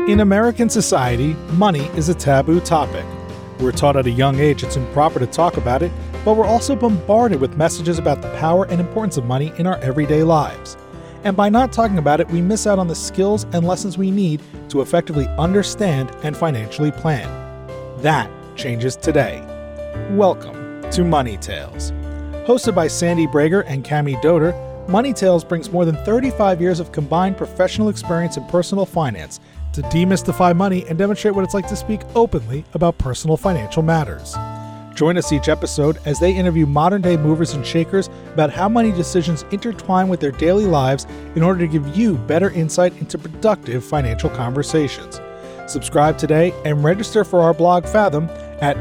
In American society, money is a taboo topic. We're taught at a young age it's improper to talk about it, but we're also bombarded with messages about the power and importance of money in our everyday lives. And by not talking about it, we miss out on the skills and lessons we need to effectively understand and financially plan. That changes today. Welcome to Money Tales. Hosted by Sandy Brager and Cami Doder, Money Tales brings more than 35 years of combined professional experience in personal finance to demystify money and demonstrate what it's like to speak openly about personal financial matters. Join us each episode as they interview modern-day movers and shakers about how money decisions intertwine with their daily lives in order to give you better insight into productive financial conversations. Subscribe today and register for our blog Fathom at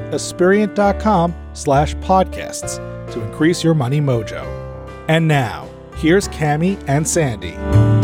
aspiriant.com/podcasts to increase your money mojo. And now, here's Cami and Sandy.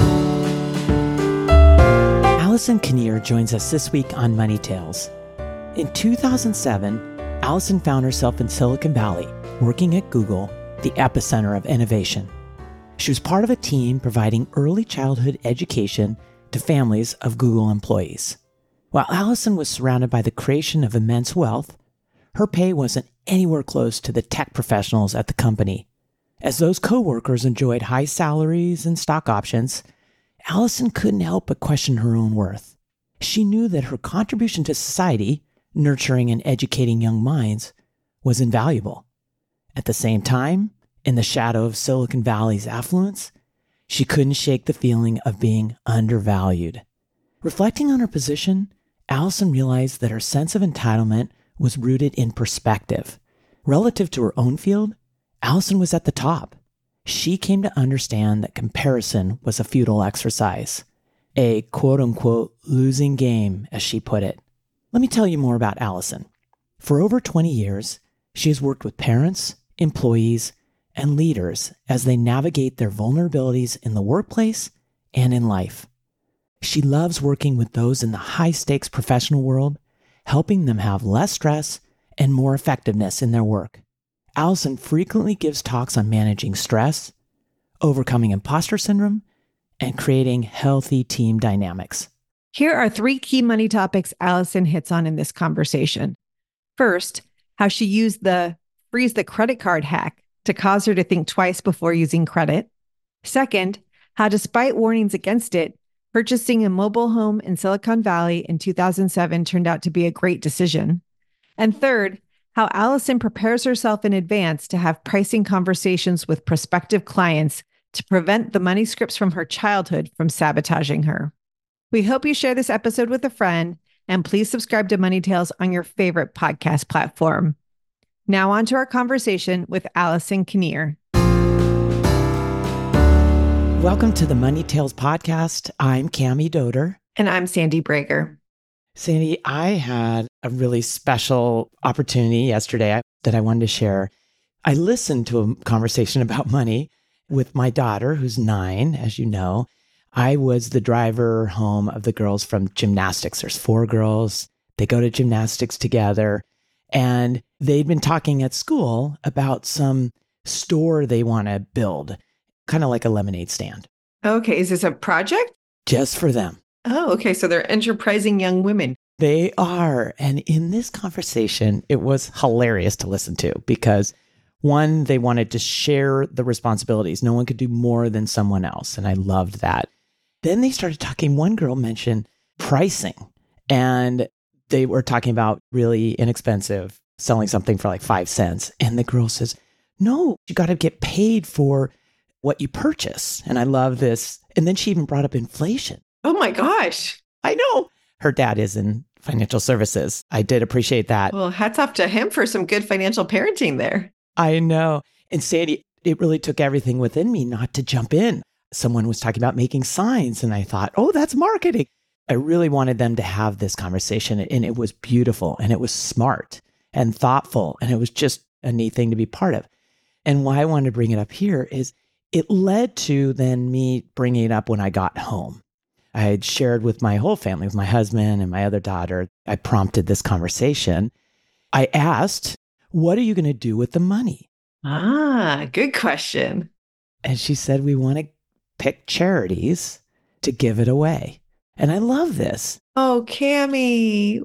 Allison Kinnear joins us this week on Money Tales. In 2007, Allison found herself in Silicon Valley, working at Google, the epicenter of innovation. She was part of a team providing early childhood education to families of Google employees. While Allison was surrounded by the creation of immense wealth, her pay wasn't anywhere close to the tech professionals at the company. As those coworkers enjoyed high salaries and stock options, Allison couldn't help but question her own worth. She knew that her contribution to society, nurturing and educating young minds, was invaluable. At the same time, in the shadow of Silicon Valley's affluence, she couldn't shake the feeling of being undervalued. Reflecting on her position, Allison realized that her sense of entitlement was rooted in perspective. Relative to her own field, Allison was at the top. She came to understand that comparison was a futile exercise, a quote-unquote losing game, as she put it. Let me tell you more about Allison. For over 20 years, she has worked with parents, employees, and leaders as they navigate their vulnerabilities in the workplace and in life. She loves working with those in the high-stakes professional world, helping them have less stress and more effectiveness in their work. Allison frequently gives talks on managing stress, overcoming imposter syndrome, and creating healthy team dynamics. Here are 3 key money topics Allison hits on in this conversation. First, how she used the freeze the credit card hack to cause her to think twice before using credit. Second, how despite warnings against it, purchasing a mobile home in Silicon Valley in 2007 turned out to be a great decision. And third, how Allison prepares herself in advance to have pricing conversations with prospective clients to prevent the money scripts from her childhood from sabotaging her. We hope you share this episode with a friend, and please subscribe to Money Tales on your favorite podcast platform. Now on to our conversation with Allison Kinnear. Welcome to the Money Tales podcast. I'm Cami Doder. And I'm Sandy Brager. Sandy, I had a really special opportunity yesterday that I wanted to share. I listened to a conversation about money with my daughter, who's 9, as you know. I was the driver home of the girls from gymnastics. There's 4 girls. They go to gymnastics together. And they'd been talking at school about some store they want to build, kind of like a lemonade stand. Okay, is this a project? Just for them. Oh, okay. So they're enterprising young women. They are. And in this conversation, it was hilarious to listen to because, one, they wanted to share the responsibilities. No one could do more than someone else. And I loved that. Then they started talking. One girl mentioned pricing, and they were talking about really inexpensive, selling something for like 5 cents. And the girl says, no, you got to get paid for what you purchase. And I love this. And then she even brought up inflation. Oh my gosh. I know. Her dad is in financial services. I did appreciate that. Well, hats off to him for some good financial parenting there. I know. And Sandy, it really took everything within me not to jump in. Someone was talking about making signs, and I thought, oh, that's marketing. I really wanted them to have this conversation, and it was beautiful, and it was smart and thoughtful, and it was just a neat thing to be part of. And why I wanted to bring it up here is it led to then me bringing it up when I got home. I had shared with my whole family, with my husband and my other daughter. I prompted this conversation. I asked, what are you going to do with the money? Good question. And she said, we want to pick charities to give it away. And I love this. Oh, Cammie.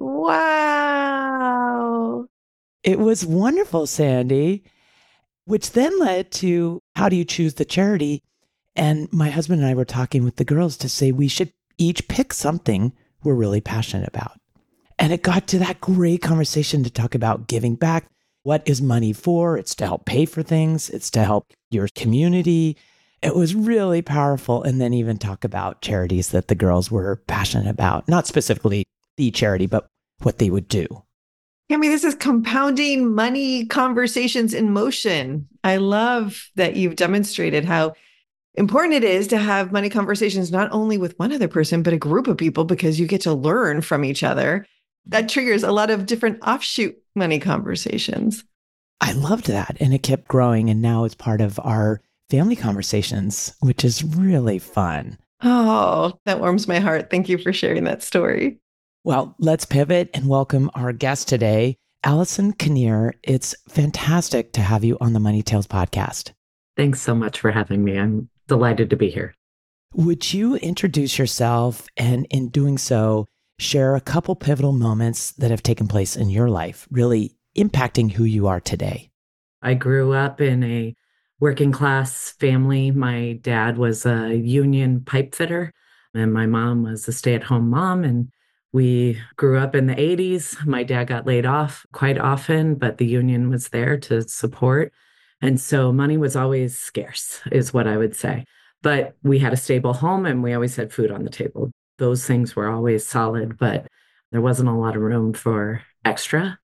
Wow. It was wonderful, Sandy, which then led to how do you choose the charity? And my husband and I were talking with the girls to say we should each pick something we're really passionate about. And it got to that great conversation to talk about giving back. What is money for? It's to help pay for things. It's to help your community. It was really powerful. And then even talk about charities that the girls were passionate about, not specifically the charity, but what they would do. Cammie, this is compounding money conversations in motion. I love that you've demonstrated how important it is to have money conversations, not only with one other person, but a group of people, because you get to learn from each other. That triggers a lot of different offshoot money conversations. I loved that. And it kept growing. And now it's part of our family conversations, which is really fun. Oh, that warms my heart. Thank you for sharing that story. Well, let's pivot and welcome our guest today, Allison Kinnear. It's fantastic to have you on the Money Tales podcast. Thanks so much for having me. I'm delighted to be here. Would you introduce yourself and in doing so, share a couple pivotal moments that have taken place in your life, really impacting who you are today? I grew up in a working class family. My dad was a union pipe fitter, and my mom was a stay-at-home mom. And we grew up in the 80s. My dad got laid off quite often, but the union was there to support. And so money was always scarce, is what I would say. But we had a stable home and we always had food on the table. Those things were always solid, but there wasn't a lot of room for extra.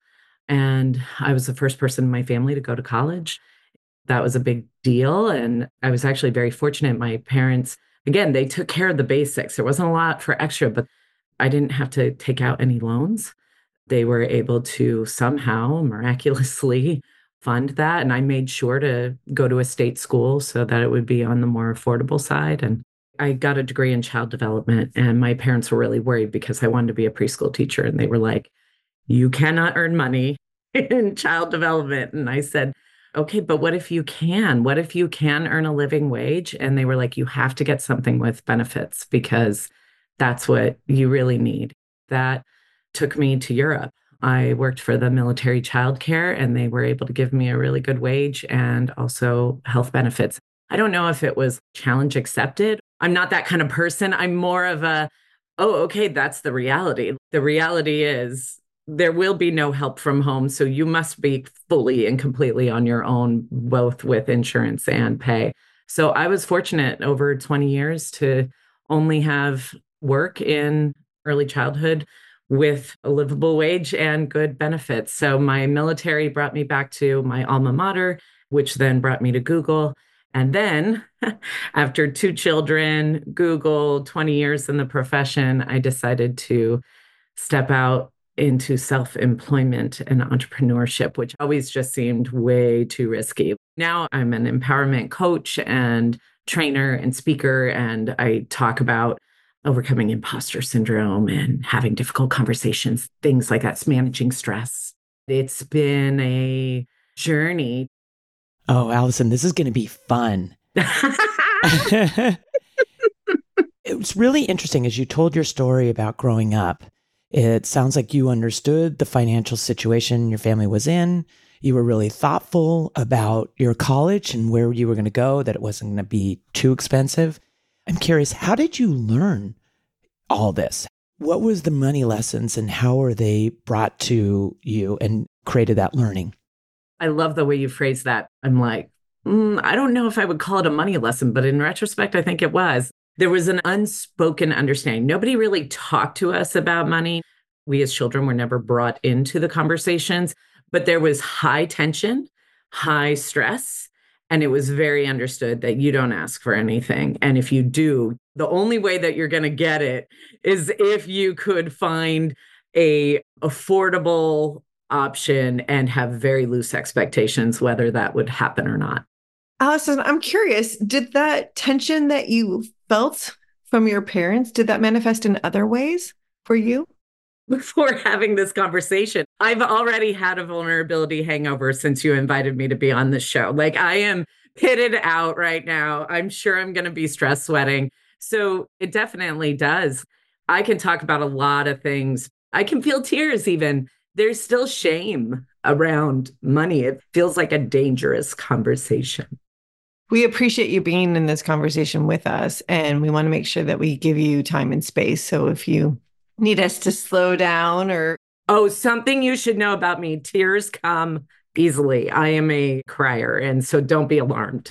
And I was the first person in my family to go to college. That was a big deal. And I was actually very fortunate. My parents, again, they took care of the basics. There wasn't a lot for extra, but I didn't have to take out any loans. They were able to somehow miraculously fund that. And I made sure to go to a state school so that it would be on the more affordable side. And I got a degree in child development, and my parents were really worried because I wanted to be a preschool teacher. And they were like, you cannot earn money in child development. And I said, okay, but what if you can? What if you can earn a living wage? And they were like, you have to get something with benefits because that's what you really need. That took me to Europe. I worked for the military childcare, and they were able to give me a really good wage and also health benefits. I don't know if it was challenge accepted. I'm not that kind of person. I'm more of a, oh, okay, that's the reality. The reality is there will be no help from home. So you must be fully and completely on your own, both with insurance and pay. So I was fortunate over 20 years to only have work in early childhood with a livable wage and good benefits. So my military brought me back to my alma mater, which then brought me to Google. And then after 2 children, Google, 20 years in the profession, I decided to step out into self-employment and entrepreneurship, which always just seemed way too risky. Now I'm an empowerment coach and trainer and speaker, and I talk about overcoming imposter syndrome and having difficult conversations, things like that, managing stress. It's been a journey. Oh, Allison, this is going to be fun. It was really interesting as you told your story about growing up. It sounds like you understood the financial situation your family was in. You were really thoughtful about your college and where you were going to go, that it wasn't going to be too expensive. I'm curious, how did you learn all this? What was the money lessons and how were they brought to you and created that learning? I love the way you phrase that. I'm like, I don't know if I would call it a money lesson, but in retrospect, I think it was. There was an unspoken understanding. Nobody really talked to us about money. We as children were never brought into the conversations, but there was high tension, high stress, and it was very understood that you don't ask for anything. And if you do, the only way that you're going to get it is if you could find a affordable option and have very loose expectations, whether that would happen or not. Allison, I'm curious, did that tension that you felt from your parents, did that manifest in other ways for you? Before having this conversation, I've already had a vulnerability hangover since you invited me to be on this show. Like, I am pitted out right now. I'm sure I'm going to be stress sweating. So it definitely does. I can talk about a lot of things. I can feel tears even. There's still shame around money. It feels like a dangerous conversation. We appreciate you being in this conversation with us, and we want to make sure that we give you time and space. So if you need us to slow down or... Oh, something you should know about me. Tears come easily. I am a crier, and so don't be alarmed.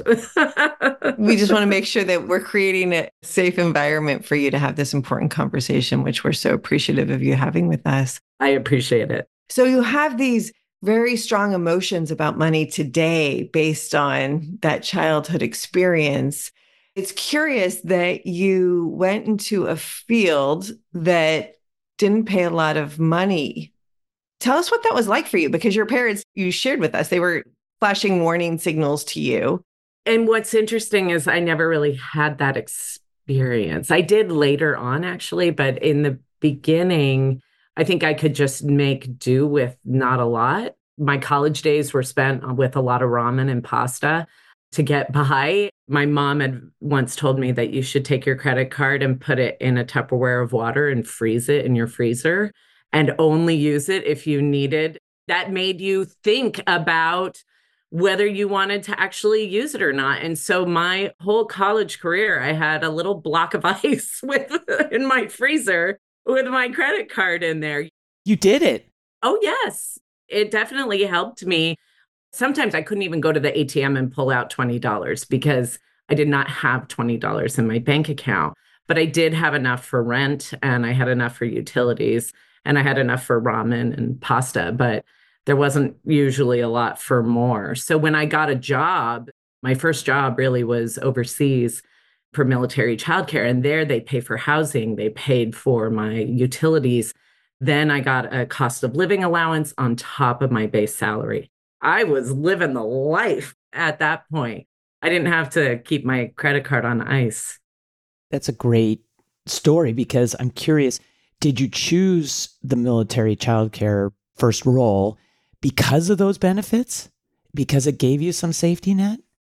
We just want to make sure that we're creating a safe environment for you to have this important conversation, which we're so appreciative of you having with us. I appreciate it. So you have these very strong emotions about money today based on that childhood experience. It's curious that you went into a field that didn't pay a lot of money. Tell us what that was like for you, because your parents, you shared with us, they were flashing warning signals to you. And what's interesting is I never really had that experience. I did later on, actually, but in the beginning, I think I could just make do with not a lot. My college days were spent with a lot of ramen and pasta to get by. My mom had once told me that you should take your credit card and put it in a Tupperware of water and freeze it in your freezer and only use it if you needed. That made you think about whether you wanted to actually use it or not. And so my whole college career, I had a little block of ice in my freezer with my credit card in there. You did it. Oh, yes. It definitely helped me. Sometimes I couldn't even go to the ATM and pull out $20 because I did not have $20 in my bank account. But I did have enough for rent, and I had enough for utilities, and I had enough for ramen and pasta, but there wasn't usually a lot for more. So when I got a job, my first job really was overseas for military childcare. And there they pay for housing. They paid for my utilities. Then I got a cost of living allowance on top of my base salary. I was living the life at that point. I didn't have to keep my credit card on ice. That's a great story, because I'm curious, did you choose the military childcare first role because of those benefits? Because it gave you some safety net?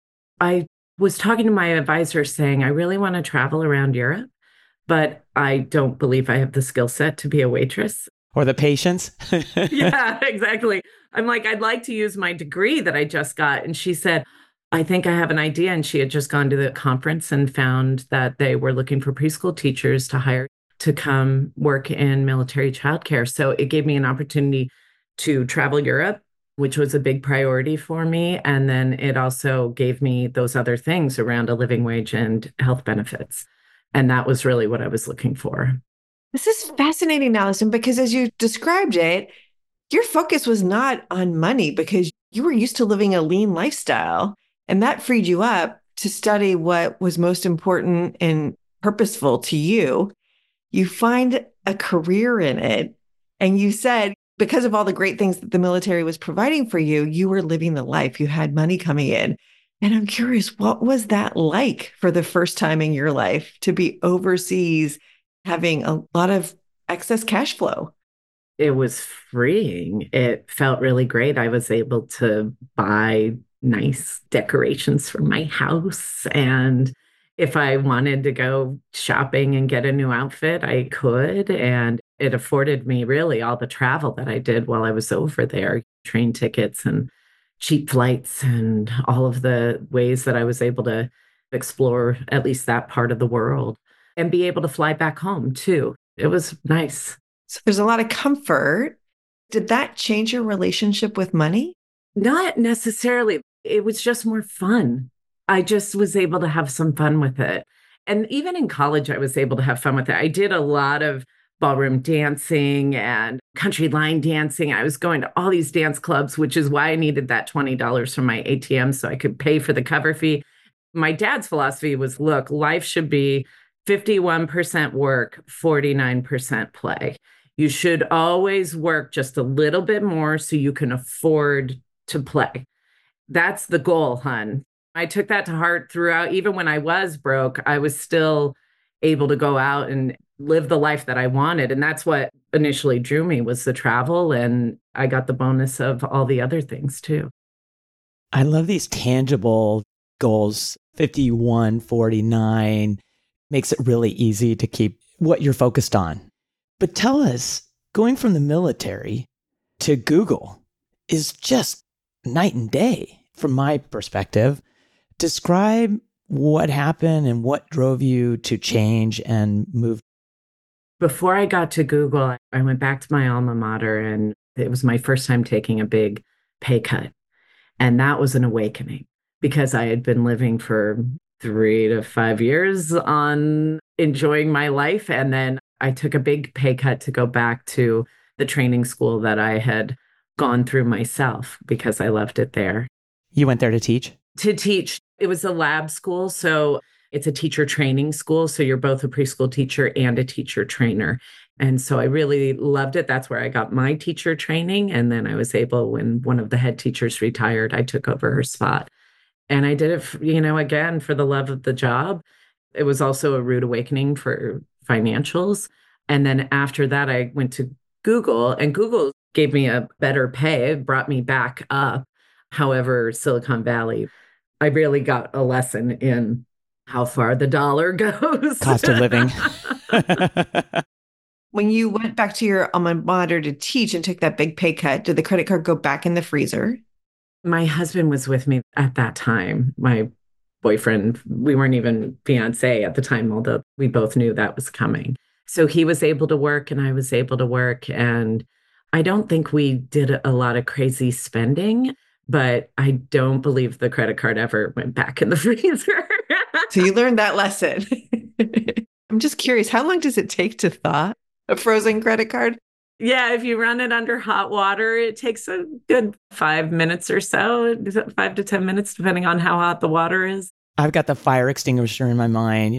I was talking to my advisor saying, I really want to travel around Europe, but I don't believe I have the skill set to be a waitress. Or the patience? Yeah, exactly. I'm like, I'd like to use my degree that I just got. And she said, I think I have an idea. And she had just gone to the conference and found that they were looking for preschool teachers to hire to come work in military childcare. So it gave me an opportunity to travel Europe, which was a big priority for me. And then it also gave me those other things around a living wage and health benefits. And that was really what I was looking for. This is fascinating, Allison, because as you described it, your focus was not on money because you were used to living a lean lifestyle, and that freed you up to study what was most important and purposeful to you. You find a career in it, and you said, because of all the great things that the military was providing for you, you were living the life. You had money coming in. And I'm curious, what was that like for the first time in your life to be overseas, having a lot of excess cash flow? It was freeing. It felt really great. I was able to buy nice decorations for my house. And if I wanted to go shopping and get a new outfit, I could. And it afforded me really all the travel that I did while I was over there, train tickets and cheap flights and all of the ways that I was able to explore at least that part of the world and be able to fly back home too. It was nice. So there's a lot of comfort. Did that change your relationship with money? Not necessarily. It was just more fun. I just was able to have some fun with it. And even in college, I was able to have fun with it. I did a lot of ballroom dancing and country line dancing. I was going to all these dance clubs, which is why I needed that $20 from my ATM so I could pay for the cover fee. My dad's philosophy was, look, life should be 51% work, 49% play. You should always work just a little bit more so you can afford to play. That's the goal, hun. I took that to heart throughout. Even when I was broke, I was still able to go out and live the life that I wanted. And that's what initially drew me, was the travel. And I got the bonus of all the other things too. I love these tangible goals. 51, 49 makes it really easy to keep what you're focused on. But tell us, going from the military to Google is just night and day from my perspective. Describe what happened and what drove you to change and move. Before I got to Google, I went back to my alma mater, and it was my first time taking a big pay cut. And that was an awakening because I had been living for 3 to 5 years on enjoying my life. And then I took a big pay cut to go back to the training school that I had gone through myself because I loved it there. You went there to teach? To teach. It was a lab school. So it's a teacher training school. So you're both a preschool teacher and a teacher trainer. And so I really loved it. That's where I got my teacher training. And then I was able, when one of the head teachers retired, I took over her spot. And I did it, again, for the love of the job. It was also a rude awakening for financials. And then after that, I went to Google, and Google gave me a better pay. It brought me back up. However, Silicon Valley, I really got a lesson in how far the dollar goes. Cost of living. When you went back to your alma mater to teach and took that big pay cut, did the credit card go back in the freezer? My husband was with me at that time. My boyfriend, we weren't even fiancé at the time, although we both knew that was coming. So he was able to work and I was able to work. And I don't think we did a lot of crazy spending, but I don't believe the credit card ever went back in the freezer. So you learned that lesson. I'm just curious, how long does it take to thaw a frozen credit card? Yeah, if you run it under hot water, it takes a good 5 minutes or so, 5 to 10 minutes, depending on how hot the water is. I've got the fire extinguisher in my mind.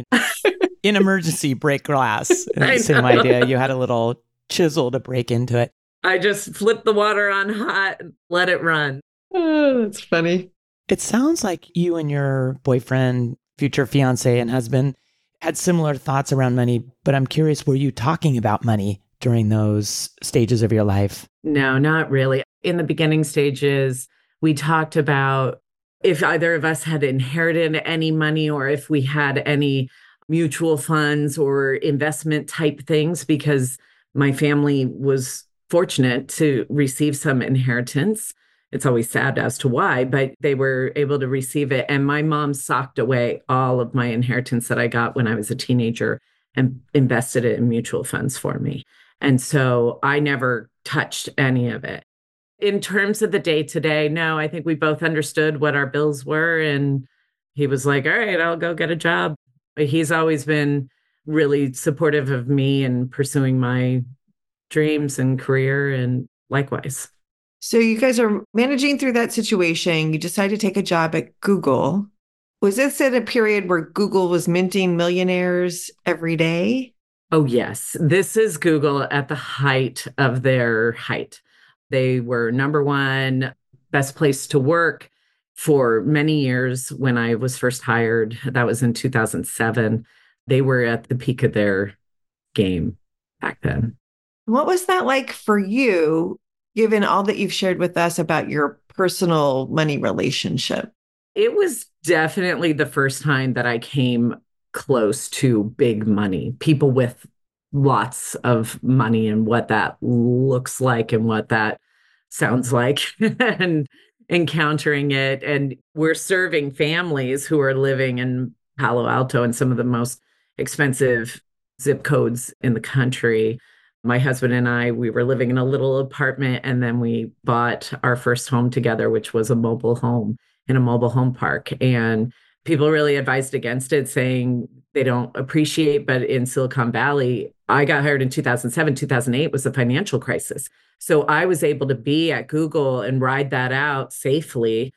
In emergency, break glass. Same idea. You had a little chisel to break into it. I just flip the water on hot and let it run. Oh, that's funny. It sounds like you and your boyfriend, future fiance and husband, had similar thoughts around money, but I'm curious, were you talking about money during those stages of your life? No, not really. In the beginning stages, we talked about if either of us had inherited any money or if we had any mutual funds or investment type things, because my family was fortunate to receive some inheritance. It's always sad as to why, but they were able to receive it. And my mom socked away all of my inheritance that I got when I was a teenager and invested it in mutual funds for me. And so I never touched any of it. In terms of the day to day, no, I think we both understood what our bills were. And he was like, all right, I'll go get a job. He's always been really supportive of me and pursuing my dreams and career, and likewise. So you guys are managing through that situation. You decide to take a job at Google. Was this at a period where Google was minting millionaires every day? Oh, yes. This is Google at the height of their height. They were number one, best place to work for many years when I was first hired. That was in 2007. They were at the peak of their game back then. What was that like for you, given all that you've shared with us about your personal money relationship? It was definitely the first time that I came close to big money, people with lots of money and what that looks like and what that sounds like and encountering it. And we're serving families who are living in Palo Alto and some of the most expensive zip codes in the country. My husband and I, we were living in a little apartment, and then we bought our first home together, which was a mobile home in a mobile home park. And people really advised against it, saying they don't appreciate. But in Silicon Valley, I got hired in 2007, 2008 was the financial crisis. So I was able to be at Google and ride that out safely.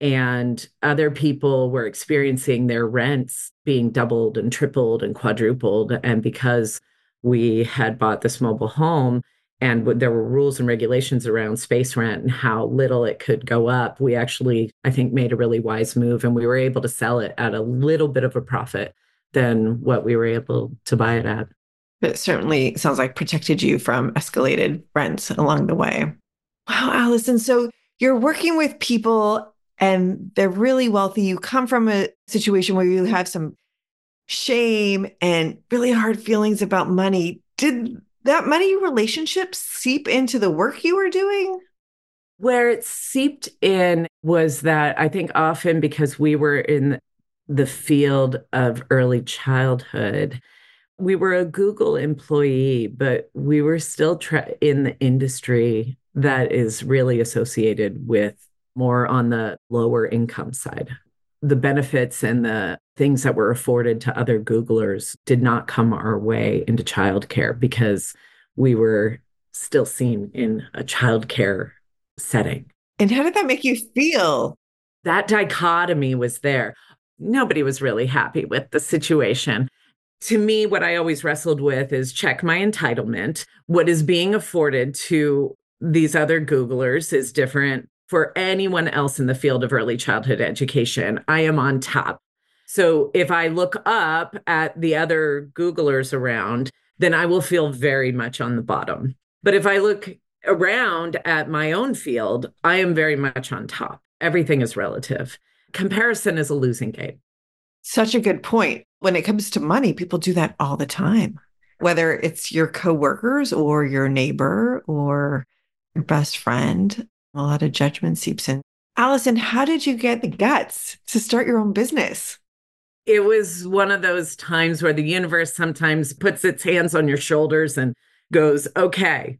And other people were experiencing their rents being doubled and tripled and quadrupled. And because we had bought this mobile home and there were rules and regulations around space rent and how little it could go up, we actually, I think, made a really wise move, and we were able to sell it at a little bit of a profit than what we were able to buy it at. It certainly sounds like protected you from escalated rents along the way. Wow, Allison. So you're working with people and they're really wealthy. You come from a situation where you have some shame and really hard feelings about money. Did that money relationship seep into the work you were doing? Where it seeped in was that I think often because we were in the field of early childhood, we were a Google employee, but we were still in the industry that is really associated with more on the lower income side. The benefits and the things that were afforded to other Googlers did not come our way into childcare because we were still seen in a childcare setting. And how did that make you feel? That dichotomy was there. Nobody was really happy with the situation. To me, what I always wrestled with is check my entitlement. What is being afforded to these other Googlers is different for anyone else in the field of early childhood education. I am on top. So if I look up at the other Googlers around, then I will feel very much on the bottom. But if I look around at my own field, I am very much on top. Everything is relative. Comparison is a losing game. Such a good point. When it comes to money, people do that all the time, whether it's your coworkers or your neighbor or your best friend. A lot of judgment seeps in. Allison, how did you get the guts to start your own business? It was one of those times where the universe sometimes puts its hands on your shoulders and goes, okay,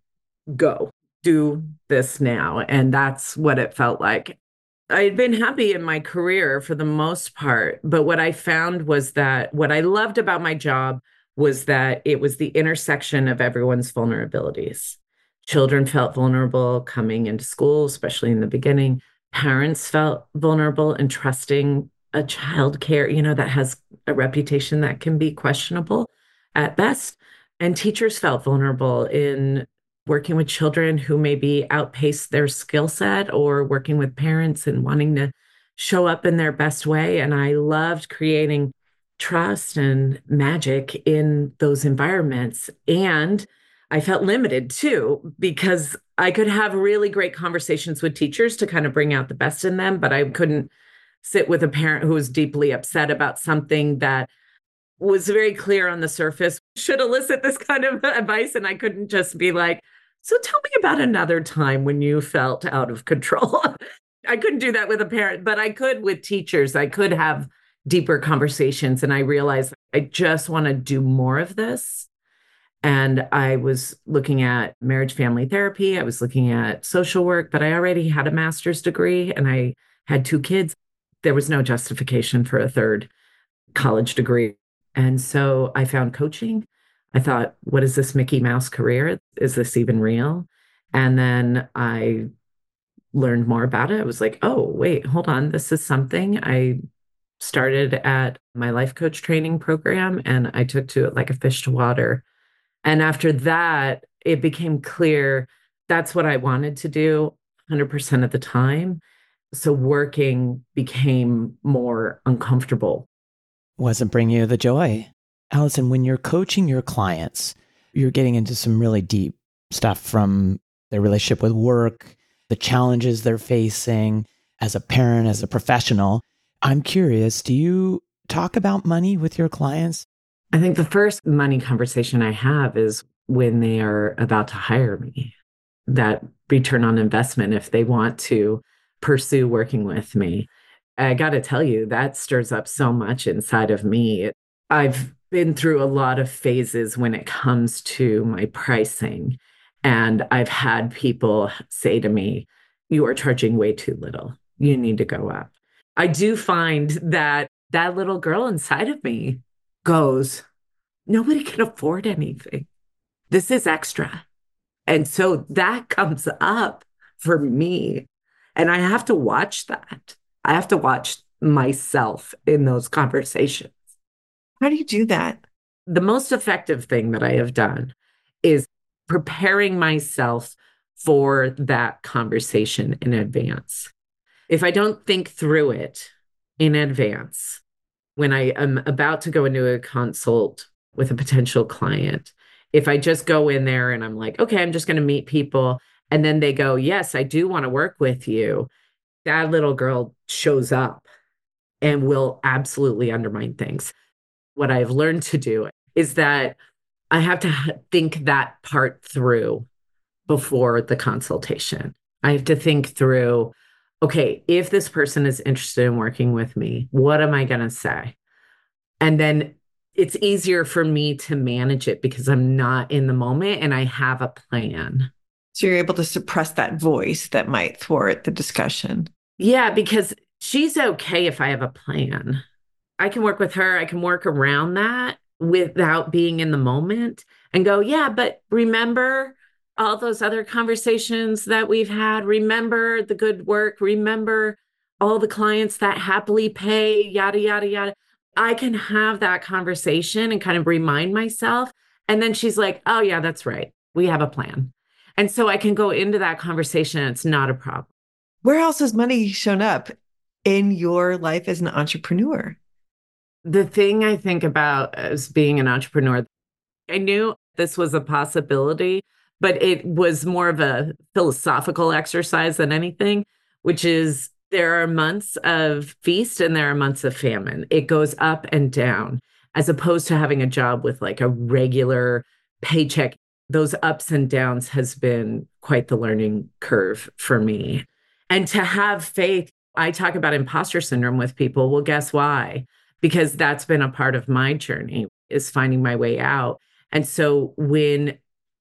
go do this now. And that's what it felt like. I had been happy in my career for the most part, but what I found was that what I loved about my job was that it was the intersection of everyone's vulnerabilities. Children felt vulnerable coming into school, especially in the beginning. Parents felt vulnerable and trusting a child care, that has a reputation that can be questionable at best. And teachers felt vulnerable in working with children who maybe outpace their skill set or working with parents and wanting to show up in their best way. And I loved creating trust and magic in those environments. And I felt limited too, because I could have really great conversations with teachers to kind of bring out the best in them, but I couldn't sit with a parent who was deeply upset about something that was very clear on the surface, should elicit this kind of advice. And I couldn't just be like, so tell me about another time when you felt out of control. I couldn't do that with a parent, but I could with teachers. I could have deeper conversations. And I realized I just want to do more of this. And I was looking at marriage family therapy. I was looking at social work, but I already had a master's degree and I had 2 kids. There was no justification for a third college degree. And so I found coaching. I thought, what is this Mickey Mouse career? Is this even real? And then I learned more about it. I was like, oh, wait, hold on. This is something. I started at my life coach training program and I took to it like a fish to water. And after that, it became clear that's what I wanted to do 100% of the time. So working became more uncomfortable. Wasn't bringing you the joy. Allison, when you're coaching your clients, you're getting into some really deep stuff from their relationship with work, the challenges they're facing as a parent, as a professional. I'm curious, do you talk about money with your clients? I think the first money conversation I have is when they are about to hire me. That return on investment, if they want to pursue working with me. I got to tell you, that stirs up so much inside of me. I've been through a lot of phases when it comes to my pricing. And I've had people say to me, you are charging way too little. You need to go up. I do find that that little girl inside of me goes, nobody can afford anything. This is extra. And so that comes up for me. And I have to watch that. I have to watch myself in those conversations. How do you do that? The most effective thing that I have done is preparing myself for that conversation in advance. If I don't think through it in advance, when I am about to go into a consult with a potential client, if I just go in there and I'm like, okay, I'm just going to meet people, and then they go, yes, I do want to work with you, that little girl shows up and will absolutely undermine things. what I've learned to do is that I have to think that part through before the consultation. I have to think through, okay, if this person is interested in working with me, what am I going to say? And then it's easier for me to manage it because I'm not in the moment and I have a plan. So you're able to suppress that voice that might thwart the discussion. Yeah, because she's okay if I have a plan. I can work with her. I can work around that without being in the moment and go, yeah, but remember all those other conversations that we've had. Remember the good work. Remember all the clients that happily pay, yada, yada, yada. I can have that conversation and kind of remind myself. And then she's like, oh, yeah, that's right. We have a plan. And so I can go into that conversation. And it's not a problem. Where else has money shown up in your life as an entrepreneur? The thing I think about as being an entrepreneur, I knew this was a possibility, but it was more of a philosophical exercise than anything, which is there are months of feast and there are months of famine. It goes up and down, as opposed to having a job with like a regular paycheck. Those ups and downs has been quite the learning curve for me. And to have faith, I talk about imposter syndrome with people. Well, guess why? Because that's been a part of my journey, is finding my way out. And so when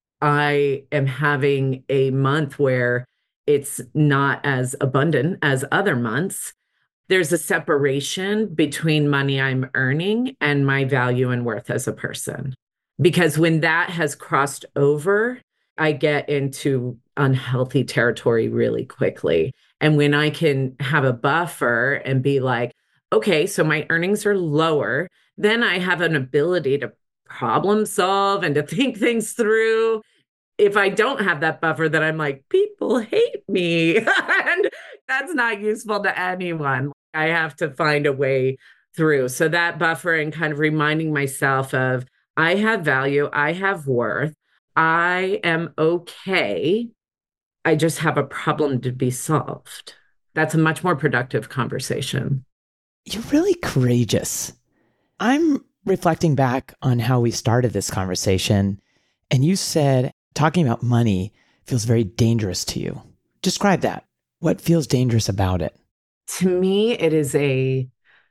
I am having a month where it's not as abundant as other months, there's a separation between money I'm earning and my value and worth as a person. Because when that has crossed over, I get into unhealthy territory really quickly. And when I can have a buffer and be like, okay, so my earnings are lower, then I have an ability to problem solve and to think things through. If I don't have that buffer, then I'm like, people hate me. And that's not useful to anyone. I have to find a way through. So that buffer and kind of reminding myself of, I have value, I have worth, I am okay. I just have a problem to be solved. That's a much more productive conversation. You're really courageous. I'm reflecting back on how we started this conversation, and you said talking about money feels very dangerous to you. Describe that. What feels dangerous about it? To me, it is a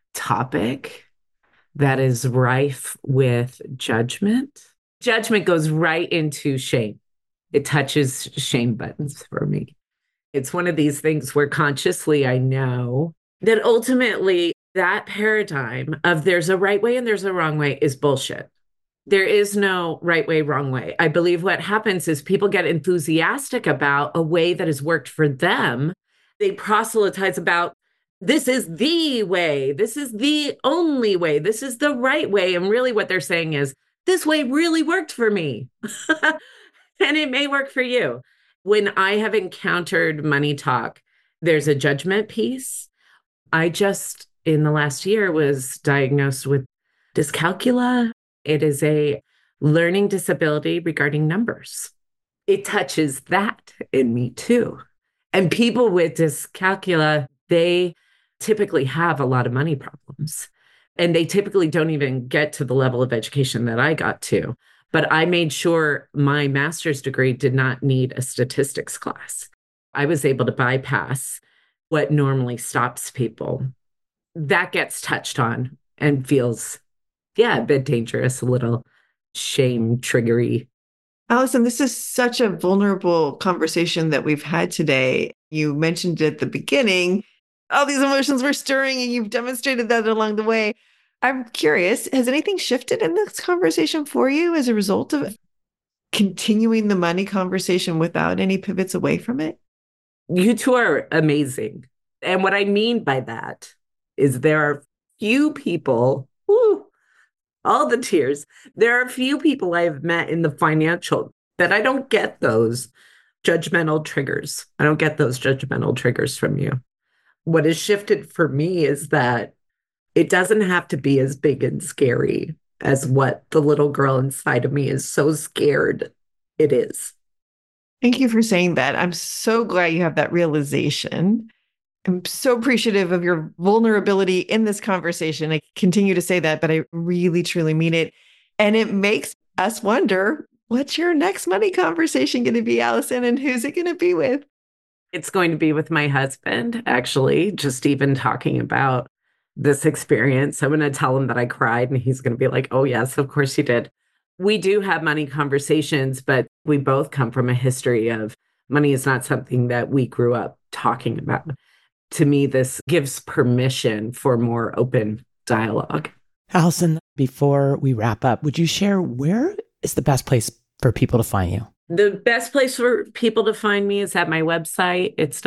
topic that is rife with judgment. Judgment goes right into shame. It touches shame buttons for me. It's one of these things where consciously I know that ultimately that paradigm of there's a right way and there's a wrong way is bullshit. There is no right way, wrong way. I believe what happens is people get enthusiastic about a way that has worked for them. They proselytize about, this is the way, this is the only way, this is the right way. And really what they're saying is, this way really worked for me. And it may work for you. When I have encountered money talk, there's a judgment piece. I just, in the last year, was diagnosed with dyscalculia. It is a learning disability regarding numbers. It touches that in me too. And people with dyscalculia, they typically have a lot of money problems. And they typically don't even get to the level of education that I got to. But I made sure my master's degree did not need a statistics class. I was able to bypass what normally stops people. That gets touched on and feels, a bit dangerous, a little shame triggery. Allison, this is such a vulnerable conversation that we've had today. You mentioned at the beginning, all these emotions were stirring, and you've demonstrated that along the way. I'm curious, has anything shifted in this conversation for you as a result of continuing the money conversation without any pivots away from it? You two are amazing. And what I mean by that is there are few people, all the tears, there are few people I have met in the financial that I don't get those judgmental triggers. I don't get those judgmental triggers from you. What has shifted for me is that it doesn't have to be as big and scary as what the little girl inside of me is so scared it is. Thank you for saying that. I'm so glad you have that realization. I'm so appreciative of your vulnerability in this conversation. I continue to say that, but I really, truly mean it. And it makes us wonder, what's your next money conversation going to be, Allison? And who's it going to be with? It's going to be with my husband, actually, just even talking about this experience. I'm going to tell him that I cried, and he's going to be like, oh, yes, of course you did. We do have money conversations, but we both come from a history of money is not something that we grew up talking about. To me, this gives permission for more open dialogue. Allison, before we wrap up, would you share where is the best place for people to find you? The best place for people to find me is at my website. It's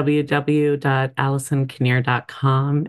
www.allisonkinnear.com,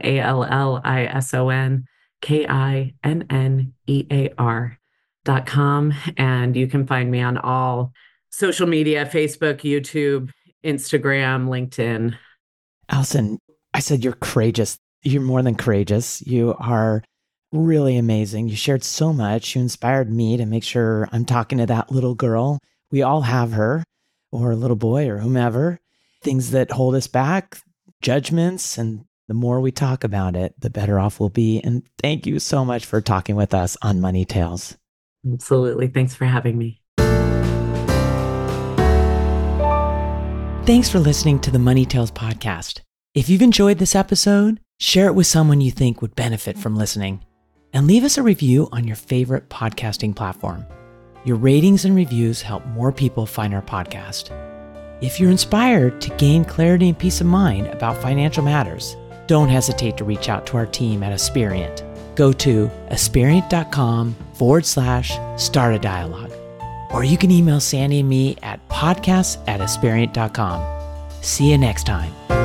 ALLISONKINNEAR.com. And you can find me on all social media, Facebook, YouTube, Instagram, LinkedIn. Allison, I said you're courageous. You're more than courageous. You are really amazing. You shared so much. You inspired me to make sure I'm talking to that little girl. We all have her, or a little boy, or whomever. Things that hold us back, judgments, and the more we talk about it, the better off we'll be. And thank you so much for talking with us on Money Tales. Absolutely. Thanks for having me. Thanks for listening to the Money Tales podcast. If you've enjoyed this episode, share it with someone you think would benefit from listening. And leave us a review on your favorite podcasting platform. Your ratings and reviews help more people find our podcast. If you're inspired to gain clarity and peace of mind about financial matters, don't hesitate to reach out to our team at Asperient. Go to Asperient.com/start a dialogue. Or you can email Sandy and me at podcasts@asperient.com. See you next time.